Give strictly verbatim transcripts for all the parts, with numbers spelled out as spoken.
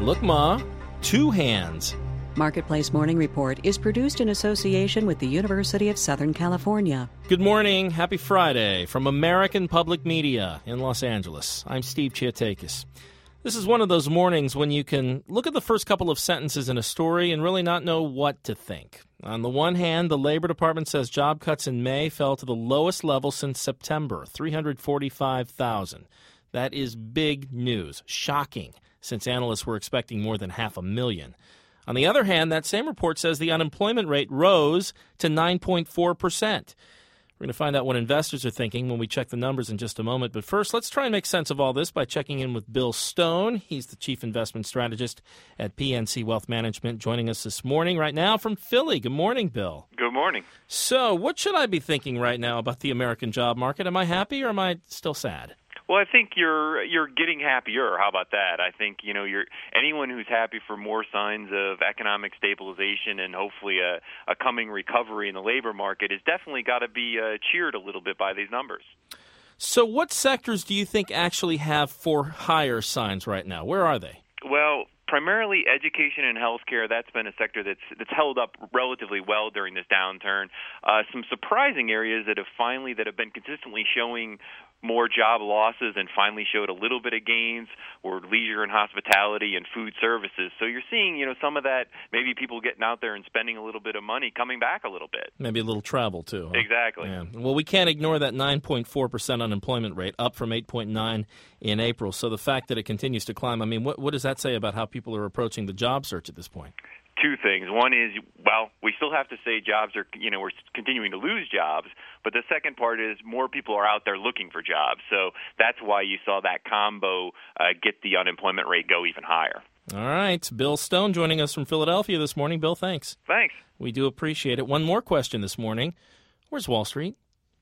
Look, Ma, two hands. Marketplace Morning Report is produced in association with the University of Southern California. Good morning. Happy Friday from American Public Media in Los Angeles. I'm Steve Chiatakis. This is one of those mornings when you can look at the first couple of sentences in a story and really not know what to think. On the one hand, the Labor Department says job cuts in May fell to the lowest level since September, three hundred forty-five thousand. That is big news, shocking, since analysts were expecting more than half a million. On the other hand, that same report says the unemployment rate rose to nine point four percent. We're going to find out what investors are thinking when we check the numbers in just a moment. But first, let's try and make sense of all this by checking in with Bill Stone. He's the Chief Investment Strategist at P N C Wealth Management, joining us this morning right now from Philly. Good morning, Bill. Good morning. So what should I be thinking right now about the American job market? Am I happy or am I still sad? Well, I think you're you're getting happier. How about that? I think you know you're anyone who's happy for more signs of economic stabilization and hopefully a, a coming recovery in the labor market has definitely got to be uh, cheered a little bit by these numbers. So, what sectors do you think actually have for higher signs right now? Where are they? Well, primarily education and healthcare. That's been a sector that's that's held up relatively well during this downturn. Uh, some surprising areas that have finally that have been consistently showing more job losses and finally showed a little bit of gains were leisure and hospitality and food services. So you're seeing, you know, some of that, maybe people getting out there and spending a little bit of money coming back a little bit. Maybe a little travel, too. Huh? Exactly. Yeah. Well, we can't ignore that nine point four percent unemployment rate, up from eight point nine in April. So the fact that it continues to climb, I mean, what, what does that say about how people are approaching the job search at this point? Two things. One is, well, we still have to say jobs are, you know, we're continuing to lose jobs. But the second part is more people are out there looking for jobs. So that's why you saw that combo uh, get the unemployment rate go even higher. All right. Bill Stone joining us from Philadelphia this morning. Bill, thanks. Thanks. We do appreciate it. One more question this morning. Where's Wall Street?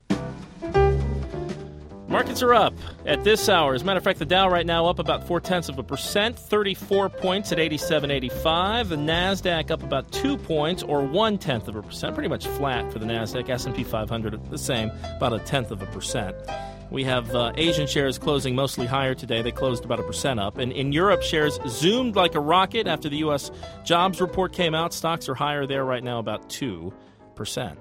Markets are up at this hour. As a matter of fact, the Dow right now up about four-tenths of a percent, thirty-four points at eighty-seven eighty-five. The NASDAQ up about two points or one-tenth of a percent, pretty much flat for the NASDAQ. S and P five hundred the same, about a tenth of a percent. We have uh, Asian shares closing mostly higher today. They closed about a percent up. And in Europe, shares zoomed like a rocket after the U S jobs report came out. Stocks are higher there right now, about two percent.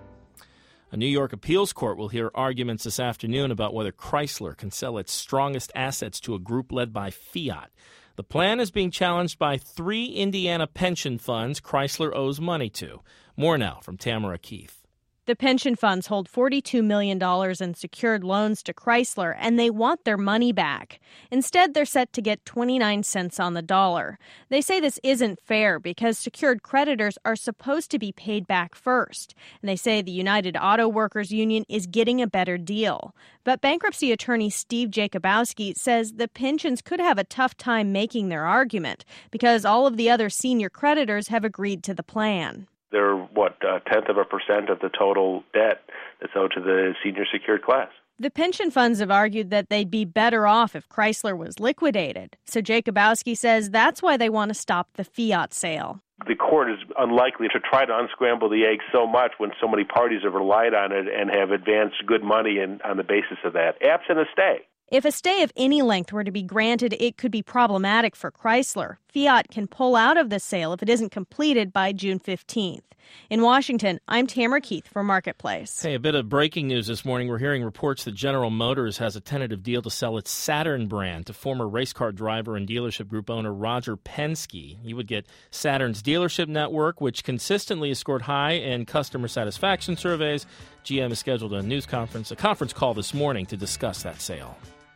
A New York appeals court will hear arguments this afternoon about whether Chrysler can sell its strongest assets to a group led by Fiat. The plan is being challenged by three Indiana pension funds Chrysler owes money to. More now from Tamara Keith. The pension funds hold forty-two million dollars in secured loans to Chrysler, and they want their money back. Instead, they're set to get twenty-nine cents on the dollar. They say this isn't fair because secured creditors are supposed to be paid back first. And they say the United Auto Workers Union is getting a better deal. But bankruptcy attorney Steve Jakubowski says the pensions could have a tough time making their argument because all of the other senior creditors have agreed to the plan. They're, what, a tenth of a percent of the total debt that's owed to the senior secured class. The pension funds have argued that they'd be better off if Chrysler was liquidated. So Jakubowski says that's why they want to stop the Fiat sale. The court is unlikely to try to unscramble the egg so much when so many parties have relied on it and have advanced good money in, on the basis of that, absent a stay. If a stay of any length were to be granted, it could be problematic for Chrysler. Fiat can pull out of the sale if it isn't completed by June fifteenth. In Washington, I'm Tamara Keith for Marketplace. Hey, a bit of breaking news this morning. We're hearing reports that General Motors has a tentative deal to sell its Saturn brand to former race car driver and dealership group owner Roger Penske. He would get Saturn's dealership network, which consistently has scored high in customer satisfaction surveys. G M has scheduled a news conference, a conference call this morning to discuss that sale.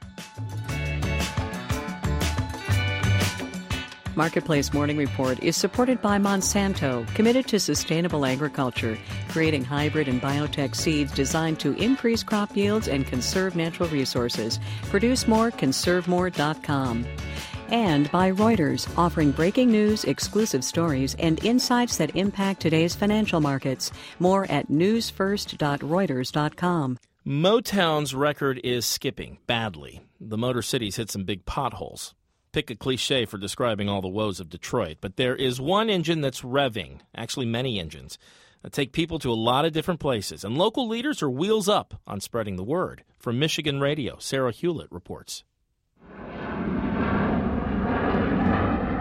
Marketplace Morning Report is supported by Monsanto, committed to sustainable agriculture, creating hybrid and biotech seeds designed to increase crop yields and conserve natural resources. Produce more, conserve more dot com. And by Reuters, offering breaking news, exclusive stories, and insights that impact today's financial markets. More at news first dot reuters dot com. Motown's record is skipping badly. The Motor City's hit some big potholes. Pick a cliche for describing all the woes of Detroit, but there is one engine that's revving, actually many engines, that take people to a lot of different places, and local leaders are wheels up on spreading the word. From Michigan Radio, Sarah Hewlett reports.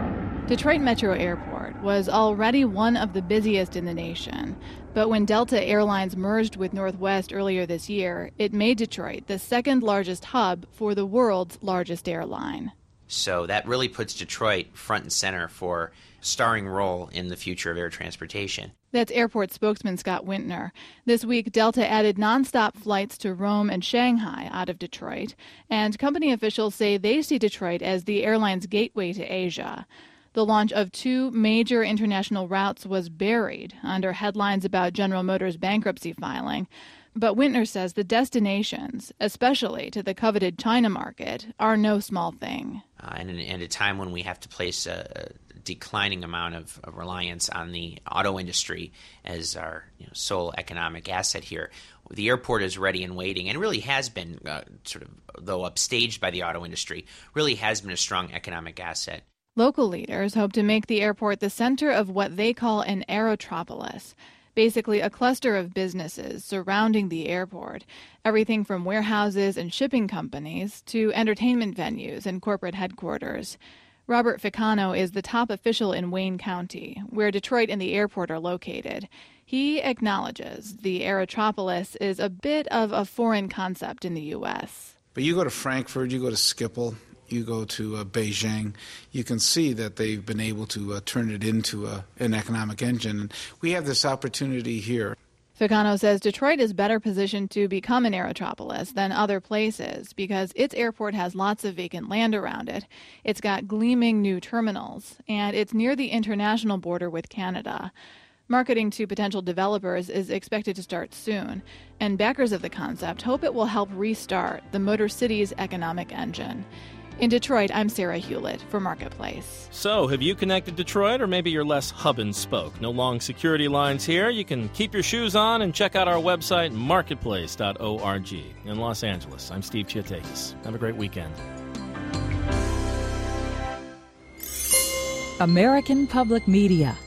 Detroit Metro Airport was already one of the busiest in the nation, but when Delta Airlines merged with Northwest earlier this year, it made Detroit the second largest hub for the world's largest airline. So that really puts Detroit front and center for a starring role in the future of air transportation. That's airport spokesman Scott Wintner. This week, Delta added nonstop flights to Rome and Shanghai out of Detroit, and company officials say they see Detroit as the airline's gateway to Asia. The launch of two major international routes was buried under headlines about General Motors' bankruptcy filing. But Wintner says the destinations, especially to the coveted China market, are no small thing. Uh, and at a time when we have to place a declining amount of, of reliance on the auto industry as our you know, sole economic asset here, the airport is ready and waiting, and really has been, uh, sort of, though upstaged by the auto industry, really has been a strong economic asset. Local leaders hope to make the airport the center of what they call an aerotropolis, basically a cluster of businesses surrounding the airport, everything from warehouses and shipping companies to entertainment venues and corporate headquarters. Robert Ficano is the top official in Wayne County, where Detroit and the airport are located. He acknowledges the aerotropolis is a bit of a foreign concept in the U S. But you go to Frankfurt, you go to Schiphol, you go to uh, Beijing, you can see that they've been able to uh, turn it into a, an economic engine. And we have this opportunity here. Ficano says Detroit is better positioned to become an aerotropolis than other places because its airport has lots of vacant land around it. It's got gleaming new terminals, and it's near the international border with Canada. Marketing to potential developers is expected to start soon, and backers of the concept hope it will help restart the Motor City's economic engine. In Detroit, I'm Sarah Hewlett for Marketplace. So, have you connected Detroit, or maybe you're less hub and spoke? No long security lines here. You can keep your shoes on and check out our website, marketplace dot org. In Los Angeles, I'm Steve Chiatakis. Have a great weekend. American Public Media